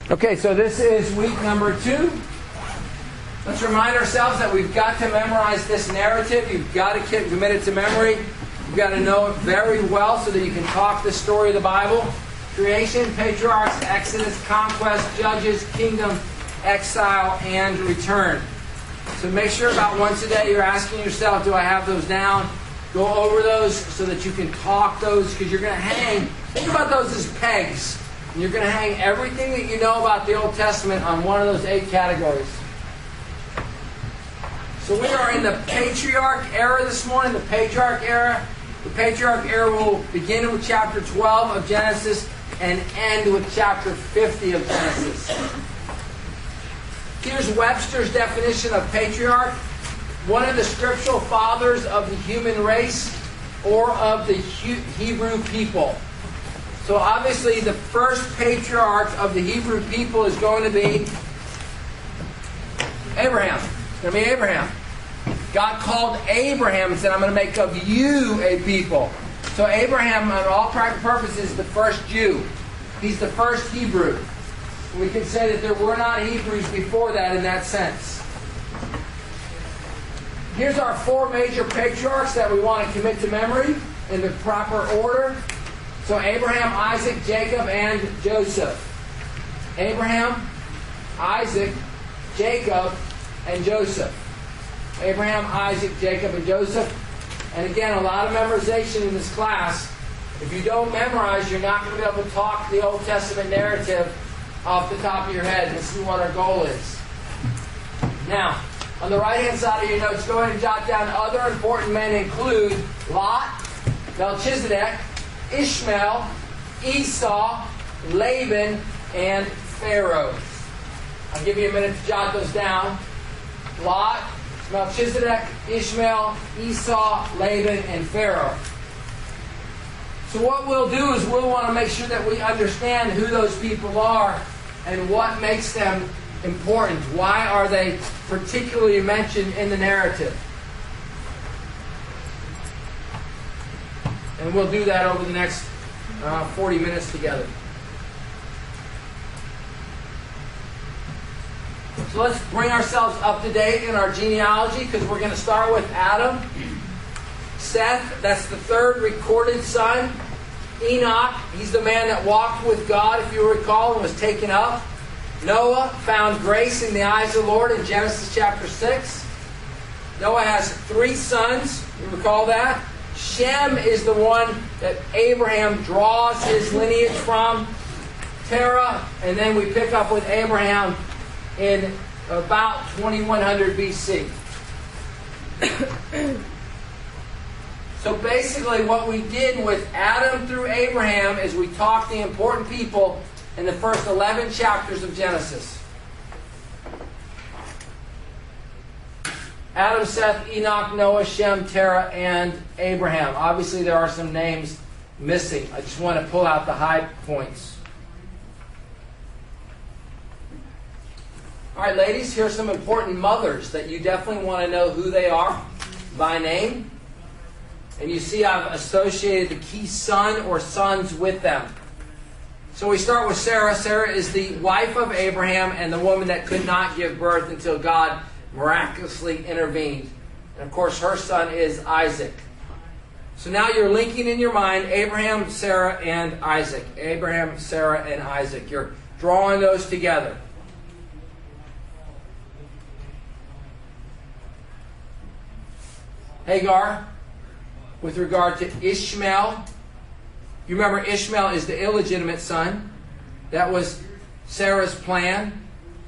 Okay, so this is week number 2. Let's remind ourselves that we've got to memorize this narrative. You've got to commit it to memory. You've got to know it very well so that you can talk the story of the Bible. Creation, patriarchs, Exodus, conquest, judges, kingdom, exile, and return. So make sure about once a day you're asking yourself, do I have those down? Go over those so that you can talk those, because you're going to hang. Think about those as pegs. And you're going to hang everything that you know about the Old Testament on one of those 8 categories. So we are in the patriarch era this morning, the patriarch era. The patriarch era will begin with chapter 12 of Genesis and end with chapter 50 of Genesis. Here's Webster's definition of patriarch. One of the scriptural fathers of the human race or of the Hebrew people. So obviously the first patriarch of the Hebrew people is going to be Abraham. It's going to be Abraham. God called Abraham and said, I'm going to make of you a people. So Abraham, on all practical purposes, is the first Jew. He's the first Hebrew. We can say that there were not Hebrews before that in that sense. Here's our 4 major patriarchs that we want to commit to memory in the proper order. So Abraham, Isaac, Jacob, and Joseph. Abraham, Isaac, Jacob, and Joseph. Abraham, Isaac, Jacob, and Joseph. And again, a lot of memorization in this class. If you don't memorize, you're not going to be able to talk the Old Testament narrative off the top of your head. This is what our goal is. Now, on the right-hand side of your notes, go ahead and jot down other important men include Lot, Melchizedek, Ishmael, Esau, Laban, and Pharaoh. I'll give you a minute to jot those down. Lot, Melchizedek, Ishmael, Esau, Laban, and Pharaoh. So what we'll do is we'll want to make sure that we understand who those people are and what makes them important. Why are they particularly mentioned in the narrative? And we'll do that over the next 40 minutes together. So let's bring ourselves up to date in our genealogy, because we're going to start with Adam. Seth, that's the 3rd recorded son. Enoch, he's the man that walked with God, if you recall, and was taken up. Noah found grace in the eyes of the Lord in Genesis chapter 6. Noah has 3 sons. You recall that? Shem is the one that Abraham draws his lineage from. Terah, and then we pick up with Abraham in about 2100 BC. So basically what we did with Adam through Abraham is we talked the important people in the first 11 chapters of Genesis. Adam, Seth, Enoch, Noah, Shem, Terah, and Abraham. Obviously there are some names missing. I just want to pull out the high points. All right, ladies, here's some important mothers that you definitely want to know who they are by name. And you see I've associated the key son or sons with them. So we start with Sarah. Sarah is the wife of Abraham and the woman that could not give birth until God miraculously intervened. And of course her son is Isaac. So now you're linking in your mind Abraham, Sarah, and Isaac. Abraham, Sarah, and Isaac. You're drawing those together. Hagar, with regard to Ishmael. You remember Ishmael is the illegitimate son. That was Sarah's plan.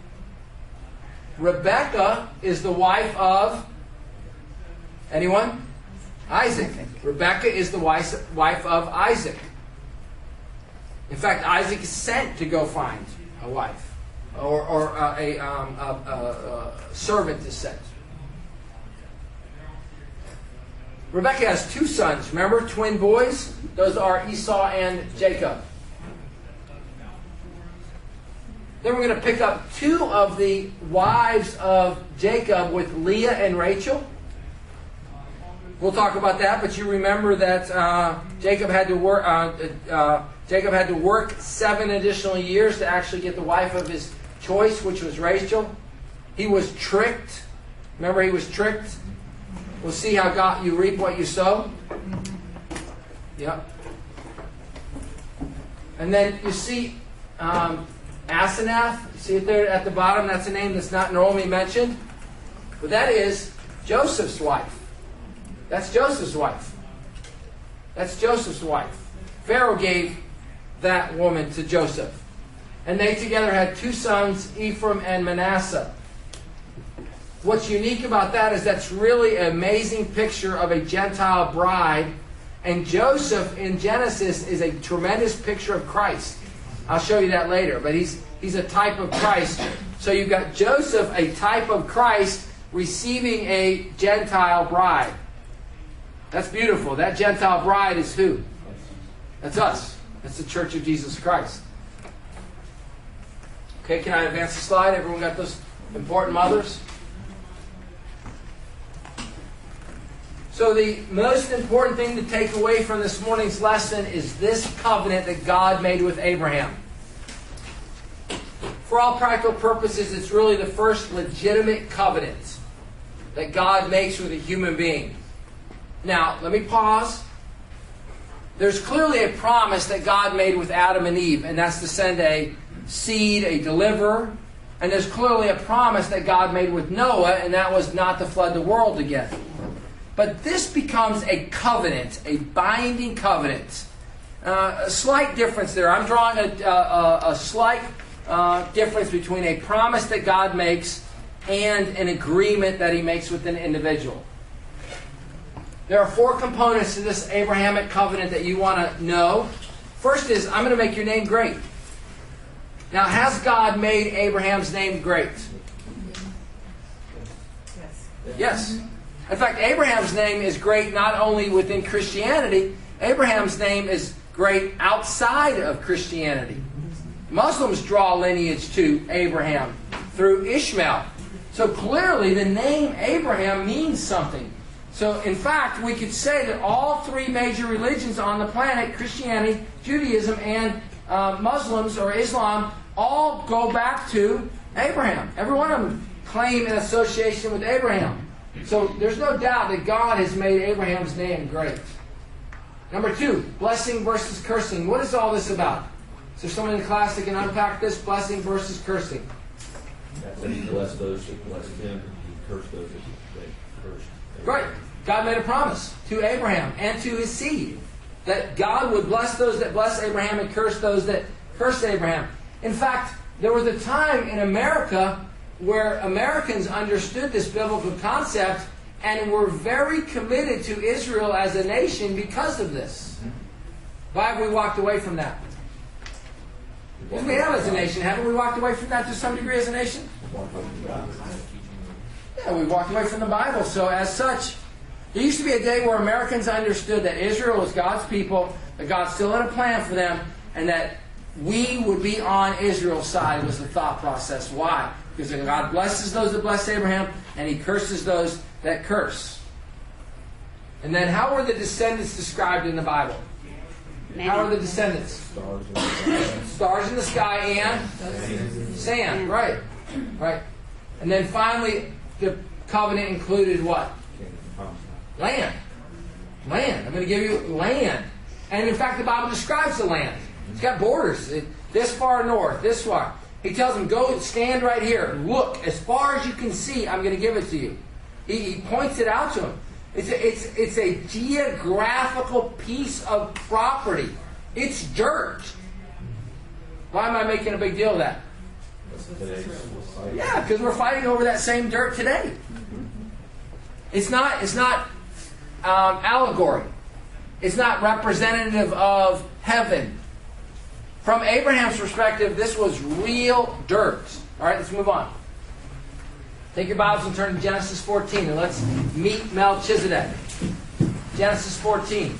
Rebecca is the wife of anyone? Isaac. Rebecca is the wife of Isaac. In fact, Isaac is sent to go find a wife, or a servant is sent. Rebecca has 2 sons. Remember, twin boys? Those are Esau and Jacob. Then we're going to pick up 2 of the wives of Jacob with Leah and Rachel. We'll talk about that, but you remember that Jacob had to Jacob had to work 7 additional years to actually get the wife of his choice, which was Rachel. He was tricked. Remember, he was tricked? We'll see how God, you reap what you sow. Yep. And then you see Asenath. You see it there at the bottom? That's a name that's not normally mentioned. But that is Joseph's wife. That's Joseph's wife. That's Joseph's wife. Pharaoh gave that woman to Joseph. And they together had 2 sons, Ephraim and Manasseh. What's unique about that is that's really an amazing picture of a Gentile bride. And Joseph in Genesis is a tremendous picture of Christ. I'll show you that later. But he's a type of Christ. So you've got Joseph, a type of Christ, receiving a Gentile bride. That's beautiful. That Gentile bride is who? That's us. That's the Church of Jesus Christ. Okay, can I advance the slide? Everyone got those important mothers? So the most important thing to take away from this morning's lesson is this covenant that God made with Abraham. For all practical purposes, it's really the first legitimate covenant that God makes with a human being. Now, let me pause. There's clearly a promise that God made with Adam and Eve, and that's to send a seed, a deliverer. And there's clearly a promise that God made with Noah, and that was not to flood the world again. But this becomes a covenant, a binding covenant. A slight difference there. I'm drawing a slight difference between a promise that God makes and an agreement that He makes with an individual. There are 4 components to this Abrahamic covenant that you want to know. First is, I'm going to make your name great. Now, has God made Abraham's name great? Yes. In fact, Abraham's name is great not only within Christianity, Abraham's name is great outside of Christianity. Muslims draw lineage to Abraham through Ishmael. So clearly the name Abraham means something. So in fact, we could say that all 3 major religions on the planet, Christianity, Judaism, and Muslims or Islam, all go back to Abraham. Every one of them claim an association with Abraham. So there's no doubt that God has made Abraham's name great. Number 2, blessing versus cursing. What is all this about? Is there someone in class that can unpack this? Blessing versus cursing. That He blessed those that blessed Him, and He cursed those that cursed Him. Right. God made a promise to Abraham and to his seed that God would bless those that bless Abraham and curse those that curse Abraham. In fact, there was a time in America where Americans understood this biblical concept and were very committed to Israel as a nation because of this. Why have we walked away from that? Because we have as a nation. Haven't we walked away from that to some degree as a nation? Yeah, we walked away from the Bible. So as such, there used to be a day where Americans understood that Israel was God's people, that God still had a plan for them, and that we would be on Israel's side was the thought process. Why? Because God blesses those that bless Abraham, and He curses those that curse. And then how were the descendants described in the Bible? How are the descendants? Stars in the sky and sand. Right. Right. And then finally, the covenant included what? Land. Land. I'm going to give you land. And in fact, the Bible describes the land. It's got borders. This far north, this far. He tells them, go stand right here. Look, as far as you can see, I'm going to give it to you. He points it out to them. It's a geographical piece of property. It's dirt. Why am I making a big deal of that? Yeah, because we're fighting over that same dirt today. It's not allegory. It's not representative of heaven. From Abraham's perspective, this was real dirt. All right, let's move on. Take your Bibles and turn to Genesis 14, and let's meet Melchizedek. Genesis 14.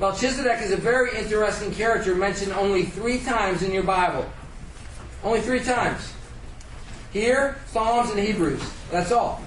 Melchizedek is a very interesting character mentioned only 3 times in your Bible. Only 3 times. Here, Psalms, and Hebrews. That's all.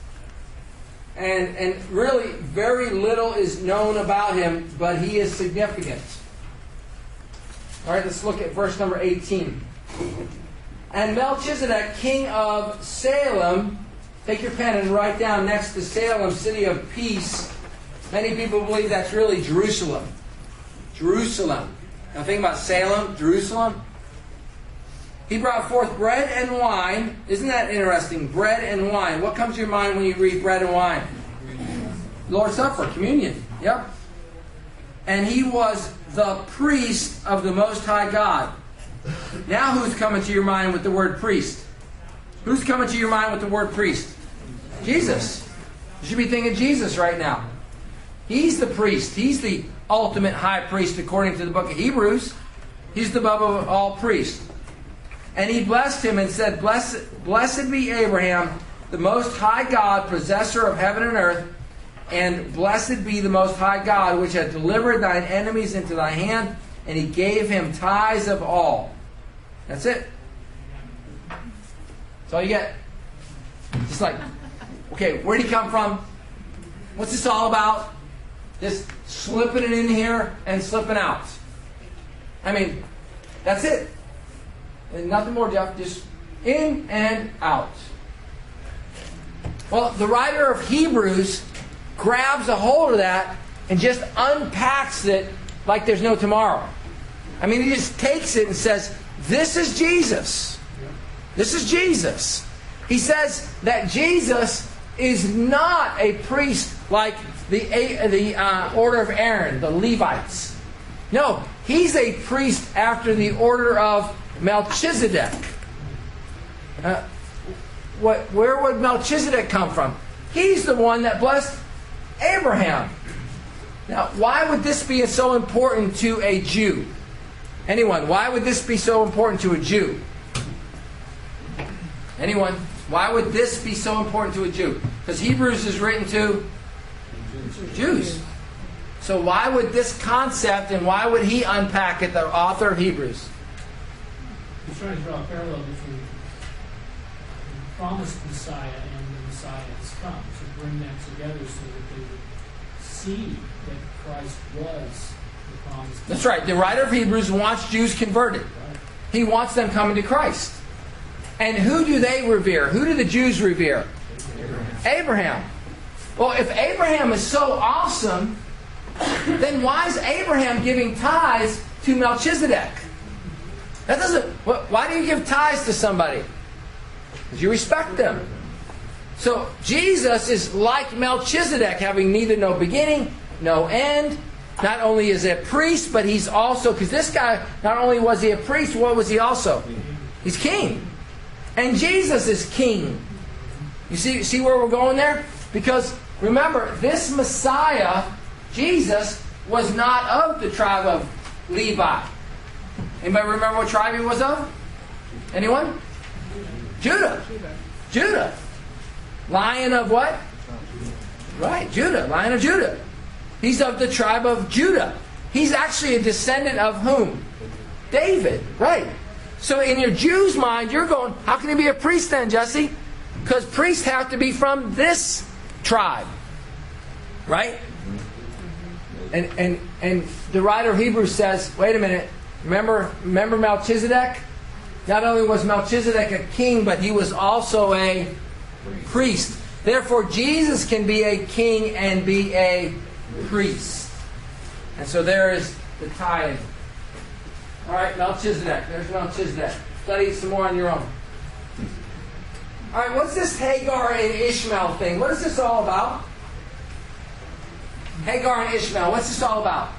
And really, very little is known about him, but he is significant. All right, let's look at verse number 18. And Melchizedek, king of Salem, take your pen and write down next to Salem, city of peace. Many people believe that's really Jerusalem. Jerusalem. Now think about Salem, Jerusalem. He brought forth bread and wine. Isn't that interesting? Bread and wine. What comes to your mind when you read bread and wine? Lord's Supper, communion. Yep. And he was the priest of the Most High God. Now who's coming to your mind with the word priest? Who's coming to your mind with the word priest? Jesus. You should be thinking Jesus right now. He's the priest. He's the ultimate high priest according to the book of Hebrews. He's the above of all priests. And he blessed him and said, Blessed be Abraham, the Most High God, possessor of heaven and earth, and blessed be the Most High God, which hath delivered thine enemies into thy hand, and he gave him tithes of all. That's it. That's all you get. Just like, okay, where'd he come from? What's this all about? Just slipping it in here and slipping out. I mean, that's it. And nothing more, Jeff. Just in and out. Well, the writer of Hebrews grabs a hold of that and just unpacks it like there's no tomorrow. I mean, he just takes it and says, this is Jesus. This is Jesus. He says that Jesus is not a priest like the order of Aaron, the Levites. No, he's a priest after the order of Melchizedek. Where would Melchizedek come from? He's the one that blessed Abraham. Now, why would this be so important to a Jew? Anyone, why would this be so important to a Jew? Anyone, why would this be so important to a Jew? Because Hebrews is written to Jews. So why would this concept, and why would he unpack it, the author of Hebrews? He's trying to draw a parallel between the promised Messiah and the Messiah that's come, to bring them together so that they would see that Christ was the promised Messiah. That's right. The writer of Hebrews wants Jews converted. He wants them coming to Christ. And who do they revere? Who do the Jews revere? Abraham. Well, if Abraham is so awesome, then why is Abraham giving tithes to Melchizedek? That doesn't. Why do you give tithes to somebody? Because you respect them. So Jesus is like Melchizedek, having neither no beginning, no end. Not only is he a priest, but he's also, because this guy, not only was he a priest, what was he also? He's king. And Jesus is king. You see where we're going there? Because remember, this Messiah, Jesus, was not of the tribe of Levi. Anybody remember what tribe he was of? Anyone? Judah. Judah. Lion of what? Right, Judah. Lion of Judah. He's of the tribe of Judah. He's actually a descendant of whom? David. Right. So in your Jew's mind, you're going, how can he be a priest then, Jesse? Because priests have to be from this tribe. Right? And the writer of Hebrews says, wait a minute, remember Melchizedek? Not only was Melchizedek a king, but he was also a priest. Therefore, Jesus can be a king and be a priest. And so there is the tithe. All right, Melchizedek. There's Melchizedek. Study some more on your own. All right, what's this Hagar and Ishmael thing? What is this all about? Hagar and Ishmael. What's this all about?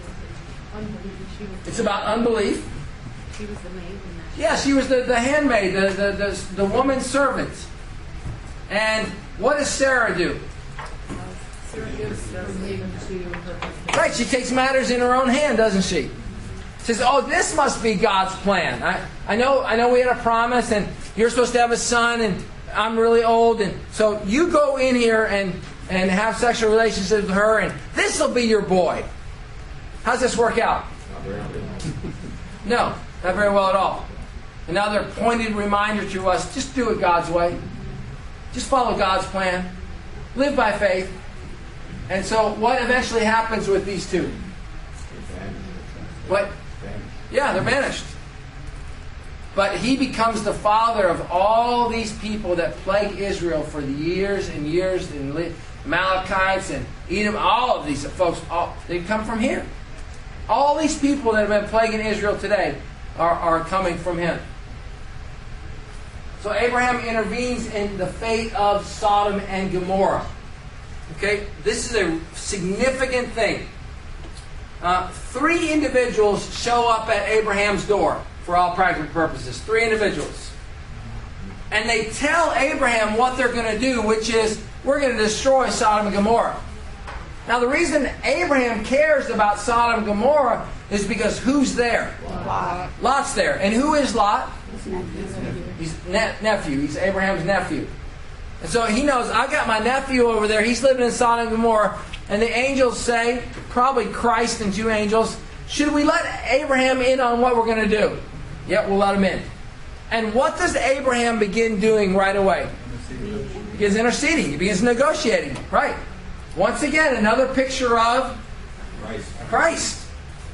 It's about unbelief. She was the maid. Yeah, she was the handmaid, the woman's servant. And what does Sarah do? Sarah gives them to her husband. Right, she takes matters in her own hand, doesn't she? Says, oh, this must be God's plan. I know we had a promise, and you're supposed to have a son, and I'm really old, and so you go in here and have sexual relationships with her, and this will be your boy. How's this work out? Not very good. No, not very well at all. Another pointed reminder to us, just do it God's way. Just follow God's plan. Live by faith. And so what eventually happens with these two? What? Yeah, they're banished. But he becomes the father of all these people that plague Israel for the years and years, and Amalekites and Edom, all of these folks, they come from here. All these people that have been plaguing Israel today are coming from him. So Abraham intervenes in the fate of Sodom and Gomorrah. Okay, this is a significant thing. 3 individuals show up at Abraham's door for all practical purposes. 3 individuals. And they tell Abraham what they're going to do, which is, we're going to destroy Sodom and Gomorrah. Now the reason Abraham cares about Sodom and Gomorrah is because who's there? Lot. Lot's there. And who is Lot? His nephew. He's nephew. He's Abraham's nephew. And so he knows, I got my nephew over there. He's living in Sodom and Gomorrah. And the angels say, probably Christ and 2 angels, should we let Abraham in on what we're going to do? Yep, we'll let him in. And what does Abraham begin doing right away? He begins interceding. He begins negotiating. Right. Once again, another picture of Christ.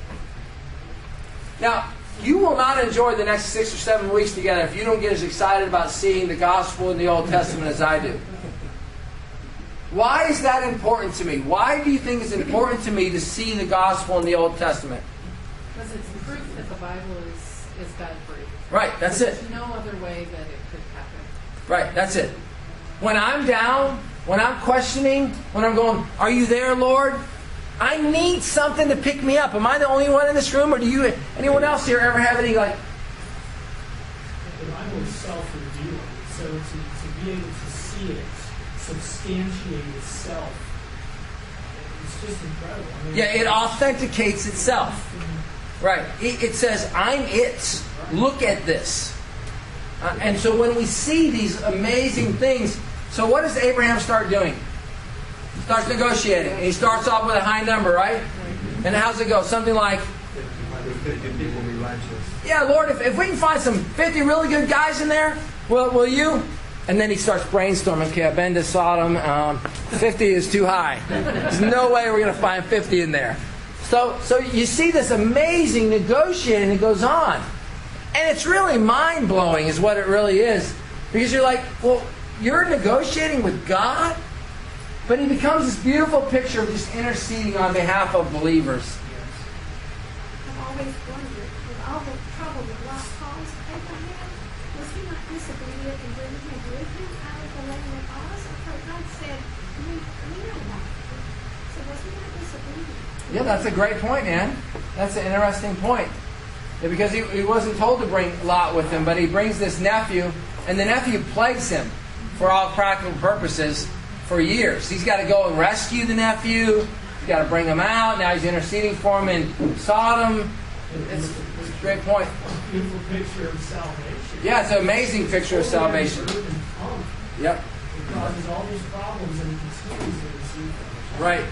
Now, you will not enjoy the next 6 or 7 weeks together if you don't get as excited about seeing the gospel in the Old Testament as I do. Why is that important to me? Why do you think it's important to me to see the gospel in the Old Testament? Because it's proof that the Bible is God-breathed. Right, that's it. There's no other way that it could happen. Right, that's it. When I'm down, when I'm questioning, when I'm going, are you there, Lord? I need something to pick me up. Am I the only one in this room, or do you, anyone else here ever have any, like... The Bible is self-revealing, so to be able to see it, substantiate itself, it's just incredible. I mean, Yeah, it authenticates itself. Right. It says, I'm it. Look at this. And so when we see these amazing things, so what does Abraham start doing? He starts negotiating. And he starts off with a high number, right? And how's it go? Something like, yeah, Lord, if we can find some 50 really good guys in there, will you? And then he starts brainstorming. Okay, I've been to Sodom. 50 is too high. There's no way we're going to find 50 in there. So you see this amazing negotiating that goes on. And it's really mind-blowing is what it really is. Because you're like, well, you're negotiating with God? But he becomes this beautiful picture of just interceding on behalf of believers. I've always wondered, with all the trouble that Lot caused Abraham, was he not disobedient in bringing him with him out of the land of Oz? I thought God said, we know that. So was he not disobedient? Yeah, that's a great point, Ann. That's an interesting point. Yeah, because he wasn't told to bring Lot with him, but he brings this nephew, and the nephew plagues him for all practical purposes for years. He's got to go and rescue the nephew. He's got to bring him out. Now he's interceding for him in Sodom. It's a great point. Beautiful picture of salvation. Yeah, it's an amazing picture of salvation. Yep. It causes all these problems and it continues to receive them. Right.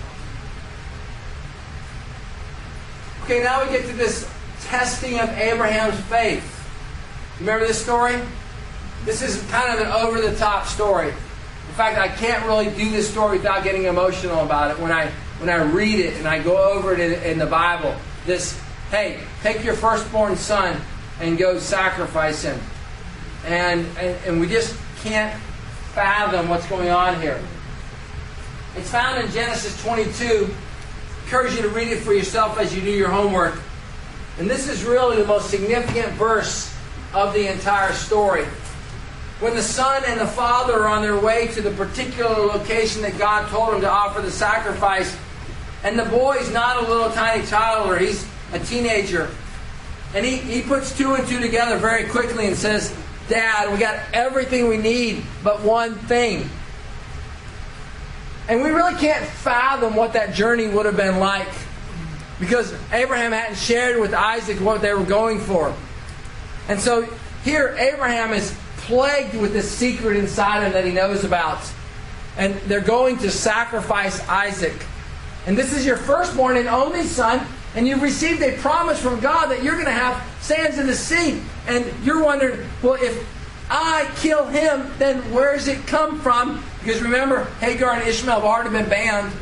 Okay, now we get to this testing of Abraham's faith. Remember this story? This is kind of an over-the-top story. In fact, I can't really do this story without getting emotional about it. When I read it and I go over it in the Bible, this, hey, take your firstborn son and go sacrifice him. And we just can't fathom what's going on here. It's found in Genesis 22. I encourage you to read it for yourself as you do your homework. And this is really the most significant verse of the entire story. When the son and the father are on their way to the particular location that God told them to offer the sacrifice, and the boy's not a little tiny toddler, he's a teenager. And he puts 2 and 2 together very quickly and says, Dad, we got everything we need but one thing. And we really can't fathom what that journey would have been like, because Abraham hadn't shared with Isaac what they were going for. And so here Abraham is plagued with this secret inside him that he knows about. And they're going to sacrifice Isaac. And this is your firstborn and only son, and you've received a promise from God that you're going to have sands in the sea. And you're wondering, well, if I kill him, then where does it come from? Because remember, Hagar and Ishmael have already been banned.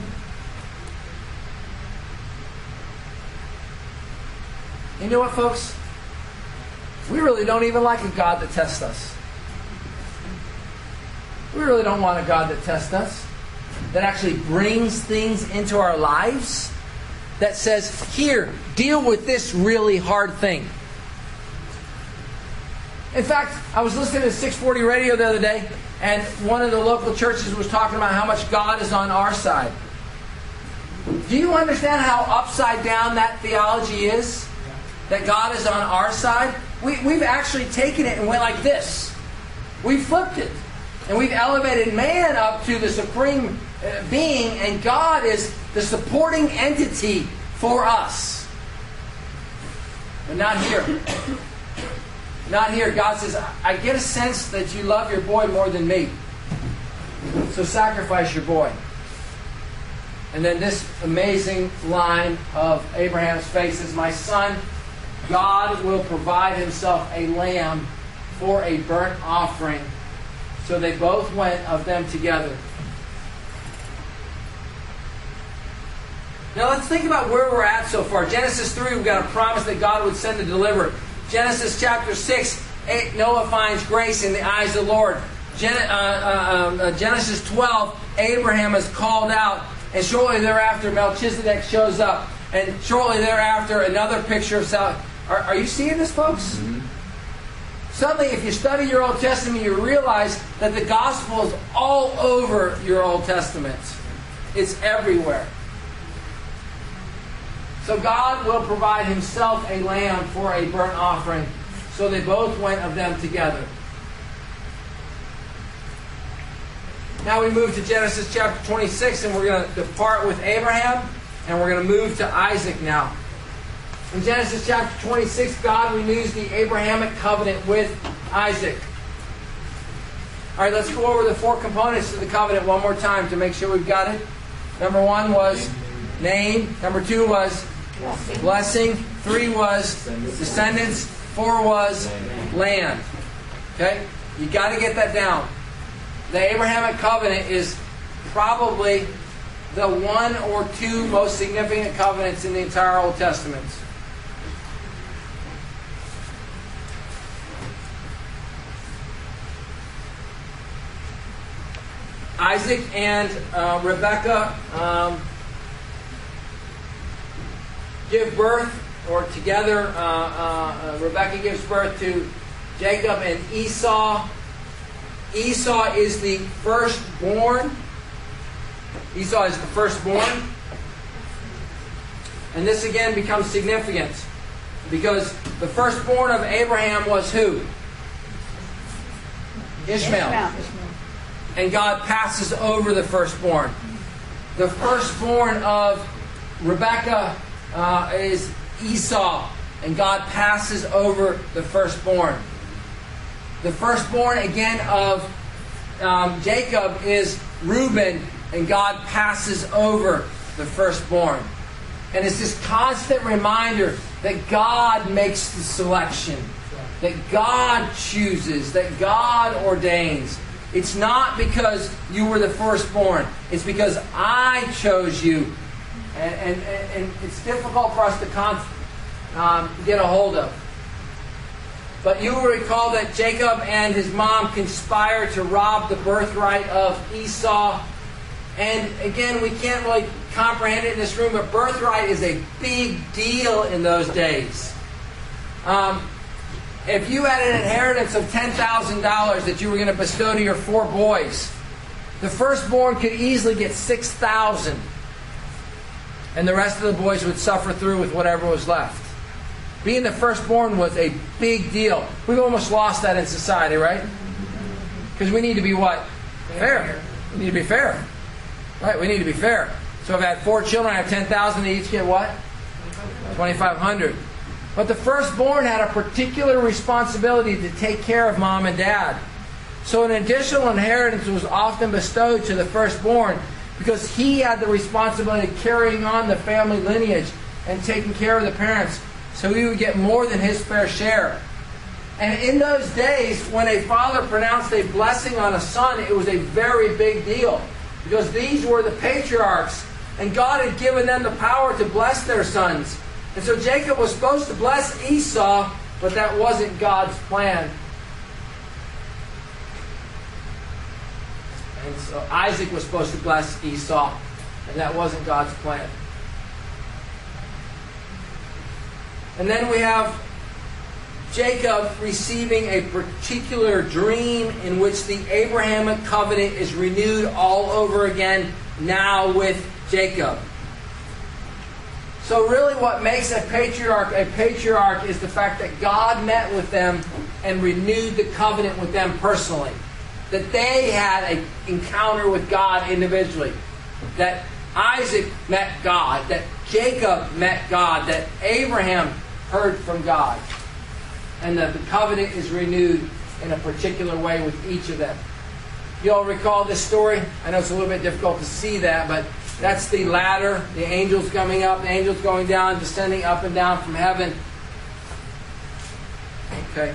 You know what, folks? We really don't even like a God that tests us. We really don't want a God that tests us, that actually brings things into our lives, that says, here, deal with this really hard thing. In fact, I was listening to 640 radio the other day, and one of the local churches was talking about how much God is on our side. Do you understand how upside down that theology is? That God is on our side? We've actually taken it and went like this. We've flipped it. And we've elevated man up to the supreme being, and God is the supporting entity for us. But not here. Not here. God says, I get a sense that you love your boy more than me. So sacrifice your boy. And then this amazing line of Abraham's face is, my son, God will provide himself a lamb for a burnt offering. So they both went of them together. Now let's think about where we're at so far. Genesis 3, we've got a promise that God would send a deliverer. Genesis chapter 6, Noah finds grace in the eyes of the Lord. Genesis 12, Abraham is called out. And shortly thereafter, Melchizedek shows up. And shortly thereafter, another picture of salvation. Are you seeing this, folks? Mm-hmm. Suddenly, if you study your Old Testament, you realize that the gospel is all over your Old Testament. It's everywhere. So God will provide himself a lamb for a burnt offering. So they both went of them together. Now we move to Genesis chapter 26, and we're going to depart with Abraham, and we're going to move to Isaac now. In Genesis chapter 26, God renews the Abrahamic covenant with Isaac. All right, let's go over the four components of the covenant one more time to make sure we've got it. Number 1 was name. Number 2 was blessing. 3 was descendants. 4 was land. Okay? You got to get that down. The Abrahamic covenant is probably the 1 or 2 most significant covenants in the entire Old Testament. Isaac and Rebekah give birth, or together, Rebekah gives birth to Jacob and Esau. Esau is the firstborn. Esau is the firstborn. And this again becomes significant because the firstborn of Abraham was who? Ishmael. And God passes over the firstborn. The firstborn of Rebekah is Esau, and God passes over the firstborn. The firstborn again of Jacob is Reuben, and God passes over the firstborn. And it's this constant reminder that God makes the selection, that God chooses, that God ordains. It's not because you were the firstborn. It's because I chose you. And it's difficult for us to get a hold of. But you will recall that Jacob and his mom conspired to rob the birthright of Esau. And again, we can't really comprehend it in this room, but birthright is a big deal in those days. If you had an inheritance of $10,000 that you were going to bestow to your 4 boys, the firstborn could easily get $6,000. And the rest of the boys would suffer through with whatever was left. Being the firstborn was a big deal. We've almost lost that in society, right? Because we need to be what? Fair. We need to be fair. Right? We need to be fair. So if I had 4 children, I have 10,000, they each get what? 2,500. But the firstborn had a particular responsibility to take care of mom and dad. So an additional inheritance was often bestowed to the firstborn. because he had the responsibility of carrying on the family lineage and taking care of the parents, so he would get more than his fair share. And in those days, when a father pronounced a blessing on a son, it was a very big deal, because these were the patriarchs, and God had given them the power to bless their sons. And so Jacob was supposed to bless Esau, but that wasn't God's plan. And so Isaac was supposed to bless Esau, and that wasn't God's plan. And then we have Jacob receiving a particular dream in which the Abrahamic covenant is renewed all over again, now with Jacob. So really what makes a patriarch is the fact that God met with them and renewed the covenant with them personally. That they had an encounter with God individually. That Isaac met God. That Jacob met God. That Abraham heard from God. And that the covenant is renewed in a particular way with each of them. You all recall this story? I know it's a little bit difficult to see that, but that's the ladder, the angels coming up, the angels going down, descending up and down from heaven. Okay.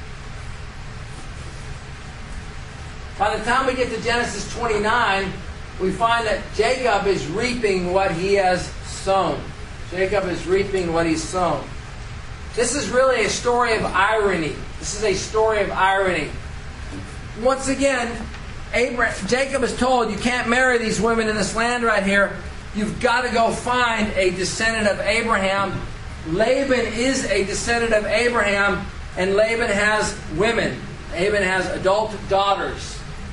By the time we get to Genesis 29, we find that Jacob is reaping what he has sown. Jacob is reaping what he's sown. This is really a story of irony. This is a story of irony. Once again, Jacob is told, you can't marry these women in this land right here. You've got to go find a descendant of Abraham. Laban is a descendant of Abraham, and Laban has women. Laban has adult daughters.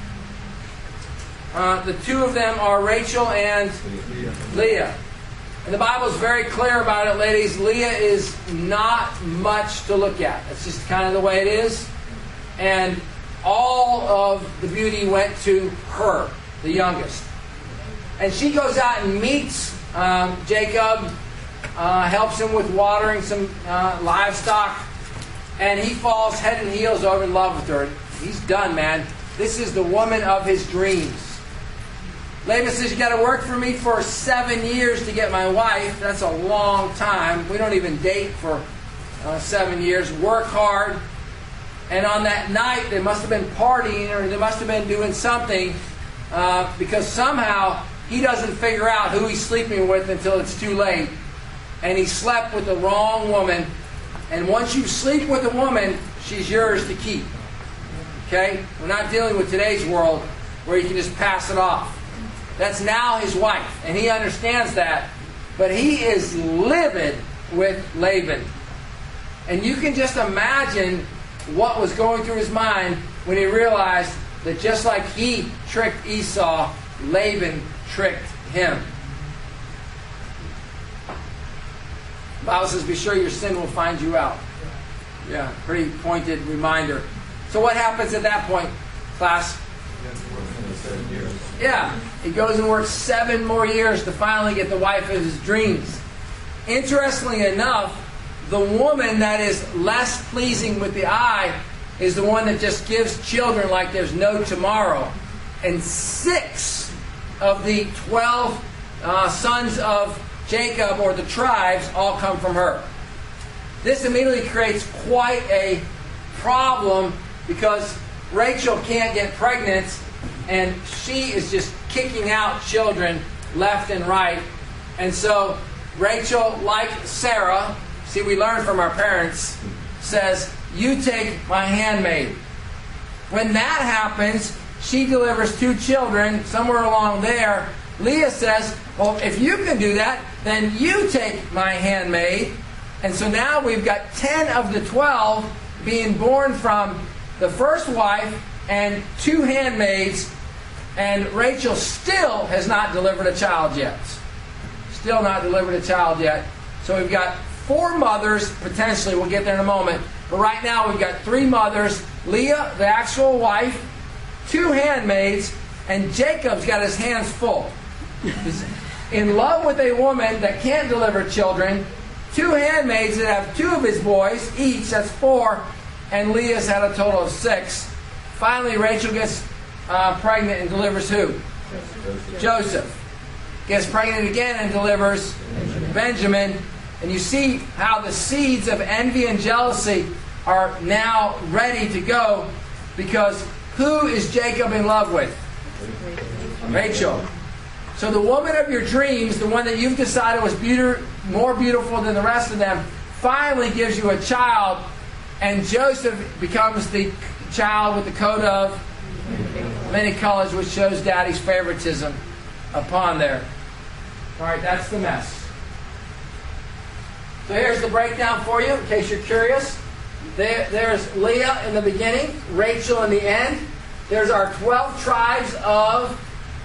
The two of them are Rachel and Leah. And the Bible is very clear about it, ladies. Leah is not much to look at. It's just kind of the way it is. And all of the beauty went to her, the youngest. And she goes out and meets Jacob, helps him with watering some livestock, and he falls head and heels over in love with her. He's done, man. This is the woman of his dreams. Laban says, you got to work for me for 7 years to get my wife. That's a long time. We don't even date for 7 years. Work hard. And on that night, they must have been partying, or they must have been doing something, because somehow he doesn't figure out who he's sleeping with until it's too late. And he slept with the wrong woman. And once you sleep with a woman, she's yours to keep. Okay? We're not dealing with today's world where you can just pass it off. That's now his wife, and he understands that. But he is livid with Laban. And you can just imagine what was going through his mind when he realized that just like he tricked Esau, Laban tricked him. The Bible says, be sure your sin will find you out. Yeah, pretty pointed reminder. So what happens at that point, class? Yeah, he goes and works 7 more years to finally get the wife of his dreams. Interestingly enough, the woman that is less pleasing with the eye is the one that just gives children like there's no tomorrow. And 6 of the 12 sons of Jacob, or the tribes, all come from her. This immediately creates quite a problem, because Rachel can't get pregnant, and she is just kicking out children left and right. And so Rachel, like Sarah, see, we learn from our parents, says, you take my handmaid. When that happens, she delivers 2 children somewhere along there. Leah says, well, if you can do that, then you take my handmaid. And so now we've got 10 of the 12 being born from the first wife and 2 handmaids, and Rachel still has not delivered a child yet. Still not delivered a child yet. So we've got 4 mothers, potentially, we'll get there in a moment. But right now we've got 3 mothers, Leah, the actual wife, 2 handmaids, and Jacob's got his hands full. He's in love with a woman that can't deliver children, 2 handmaids that have 2 of his boys, each, that's 4, and Leah's had a total of 6. Finally, Rachel gets pregnant and delivers who? Joseph. Gets pregnant again and delivers Benjamin. And you see how the seeds of envy and jealousy are now ready to go, because who is Jacob in love with? Rachel. So the woman of your dreams, the one that you've decided was more beautiful than the rest of them, finally gives you a child, and Joseph becomes the child with the coat of many colors, which shows Daddy's favoritism upon there. All right, that's the mess. So here's the breakdown for you, in case you're curious. There's Leah in the beginning, Rachel in the end. There's our 12 tribes of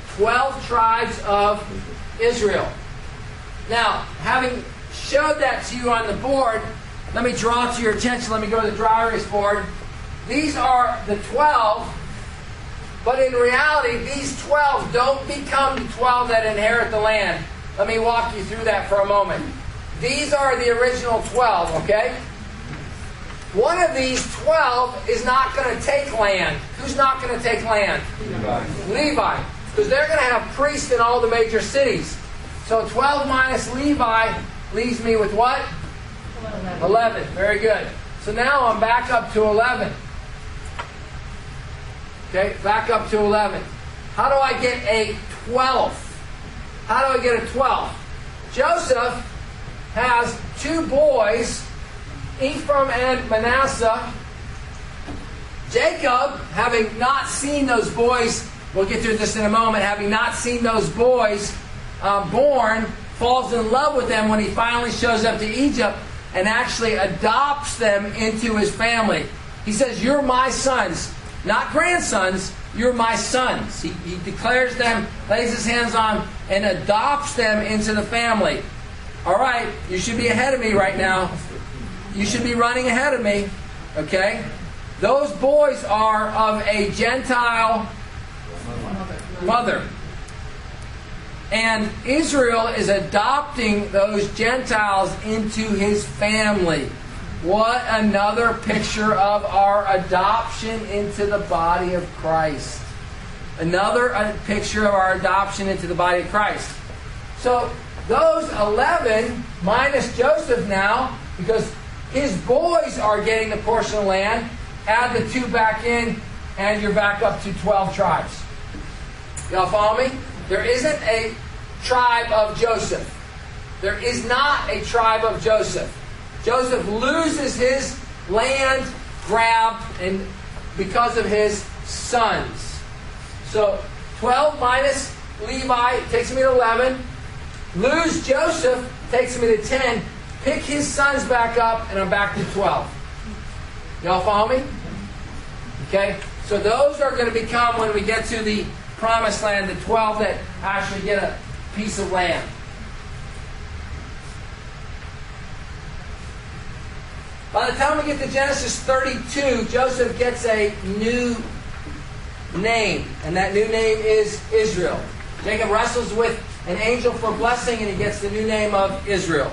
Israel. Now, having showed that to you on the board, let me draw to your attention. Let me go to the dry erase board. These are the 12, but in reality, these 12 don't become the 12 that inherit the land. Let me walk you through that for a moment. These are the original 12, okay? One of these 12 is not going to take land. Who's not going to take land? Levi. Because they're going to have priests in all the major cities. So 12 minus Levi leaves me with what? 11. Very good. So now I'm back up to 11. Okay, back up to 11. How do I get a 12th? How do I get a 12th? Joseph has two boys, Ephraim and Manasseh. Jacob, having not seen those boys, we'll get to this in a moment, having not seen those boys born, falls in love with them when he finally shows up to Egypt and actually adopts them into his family. He says, "You're my sons." Not grandsons, you're my sons. He declares them, lays his hands on, and adopts them into the family. All right, you should be ahead of me right now. You should be running ahead of me. Okay? Those boys are of a Gentile mother. And Israel is adopting those Gentiles into his family. What another picture of our adoption into the body of Christ. Another picture of our adoption into the body of Christ. So those 11 minus Joseph now, because his boys are getting the portion of land, add the 2 back in, and you're back up to 12 tribes. Y'all follow me? There isn't a tribe of Joseph. There is not a tribe of Joseph. Joseph loses his land grabbed and because of his sons. So 12 minus Levi takes me to 11. Lose Joseph takes me to 10. Pick his sons back up and I'm back to 12. Y'all follow me? Okay? So those are going to become, when we get to the promised land, the 12 that actually get a piece of land. By the time we get to Genesis 32, Joseph gets a new name, and that new name is Israel. Jacob wrestles with an angel for blessing, and he gets the new name of Israel.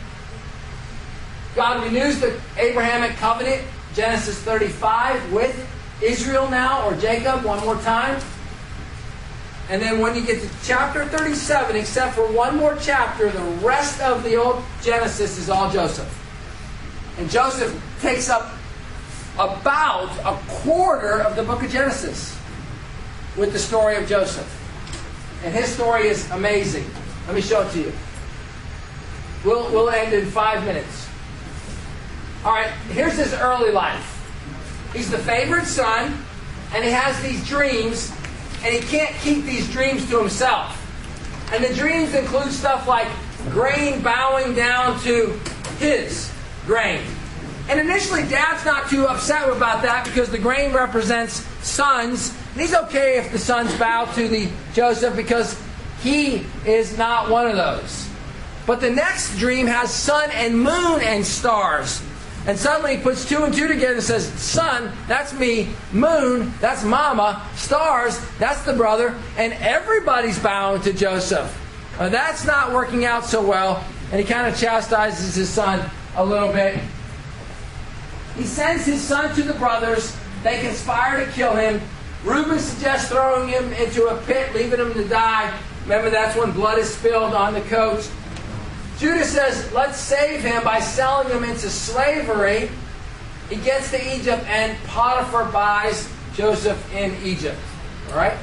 God renews the Abrahamic covenant, Genesis 35, with Israel now, or Jacob, one more time. And then when you get to chapter 37, except for one more chapter, the rest of the old Genesis is all Joseph. And Joseph takes up about a quarter of the book of Genesis with the story of Joseph. And his story is amazing. Let me show it to you. We'll end in 5 minutes. All right, here's his early life. He's the favorite son, and he has these dreams, and he can't keep these dreams to himself. And the dreams include stuff like grain bowing down to his grain. And initially, Dad's not too upset about that because the grain represents sons. And he's okay if the sons bow to the Joseph because he is not one of those. But the next dream has sun and moon and stars. And suddenly he puts 2 and 2 together and says, sun, that's me. Moon, that's mama. Stars, that's the brother. And everybody's bowing to Joseph. That's not working out so well. And he kind of chastises his son a little bit. He sends his son to the brothers. They conspire to kill him. Reuben suggests throwing him into a pit, leaving him to die. Remember, that's when blood is spilled on the coat. Judah says, let's save him by selling him into slavery. He gets to Egypt, and Potiphar buys Joseph in Egypt. All right?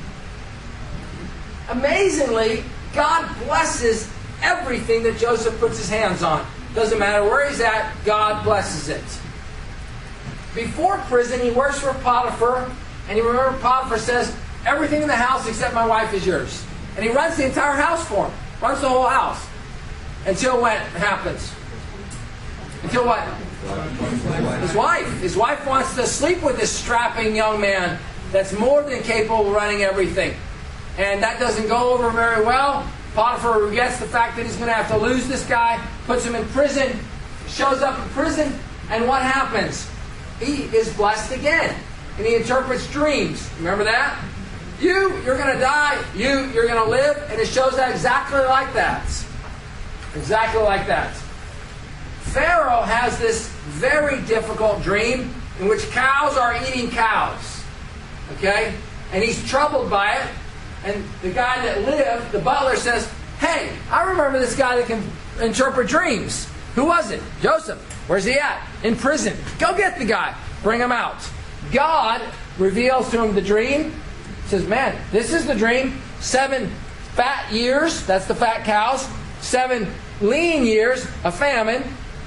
Amazingly, God blesses everything that Joseph puts his hands on. Doesn't matter where he's at, God blesses it. Before prison, he works for Potiphar, and you remember Potiphar says, everything in the house except my wife is yours. And he runs the entire house for him. Runs the whole house. Until what happens? Until what? His wife. His wife wants to sleep with this strapping young man that's more than capable of running everything. And that doesn't go over very well. Potiphar regrets the fact that he's going to have to lose this guy, puts him in prison, shows up in prison, and what happens? He is blessed again. And he interprets dreams. Remember that? You're going to die. You're going to live. And it shows that exactly like that. Exactly like that. Pharaoh has this very difficult dream in which cows are eating cows. Okay? And he's troubled by it. And the guy that lived, the butler, says, hey, I remember this guy that can interpret dreams. Who was it? Joseph. Where's he at? In prison. Go get the guy. Bring him out. God reveals to him the dream. Says, man, this is the dream. 7 fat years, that's the fat cows. 7 lean years, a famine.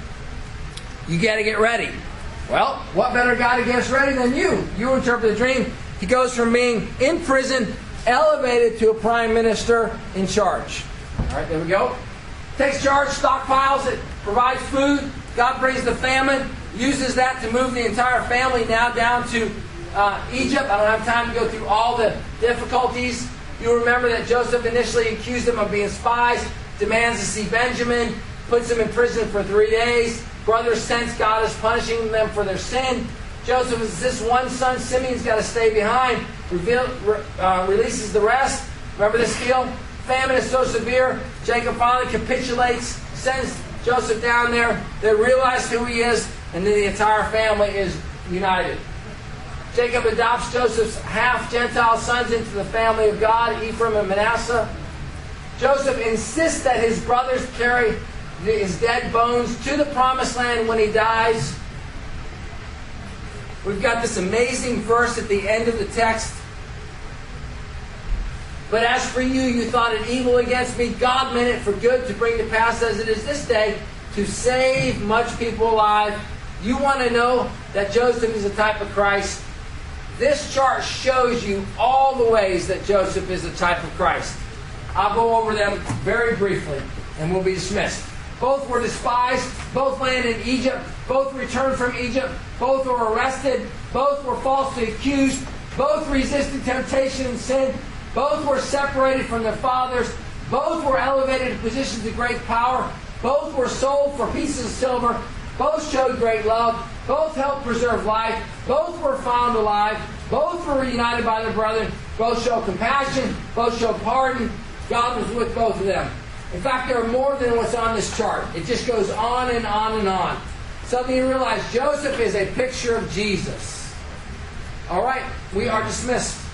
You got to get ready. Well, what better guy to get us ready than you? You interpret the dream. He goes from being in prison, elevated to a prime minister in charge. All right, there we go. Takes charge, stockpiles it, provides food. God brings the famine, uses that to move the entire family now down to Egypt. I don't have time to go through all the difficulties. You remember that Joseph initially accused them of being spies, demands to see Benjamin, puts him in prison for 3 days. Brothers sense God is punishing them for their sin. Joseph is this one son. Simeon's got to stay behind. Releases the rest. Remember this deal? Famine is so severe, Jacob finally capitulates, sends Joseph down there. They realize who he is, and then the entire family is united. Jacob adopts Joseph's half-Gentile sons into the family of God, Ephraim and Manasseh. Joseph insists that his brothers carry his dead bones to the promised land when he dies. We've got this amazing verse at the end of the text. But as for you, you thought it evil against me. God meant it for good to bring to pass as it is this day, to save much people alive. You want to know that Joseph is a type of Christ? This chart shows you all the ways that Joseph is a type of Christ. I'll go over them very briefly, and we'll be dismissed. Both were despised. Both landed in Egypt. Both returned from Egypt. Both were arrested. Both were falsely accused. Both resisted temptation and sin. Both were separated from their fathers. Both were elevated to positions of great power. Both were sold for pieces of silver. Both showed great love. Both helped preserve life. Both were found alive. Both were reunited by their brethren. Both showed compassion. Both showed pardon. God was with both of them. In fact, there are more than what's on this chart. It just goes on and on and on. Suddenly you realize Joseph is a picture of Jesus. All right, we are dismissed.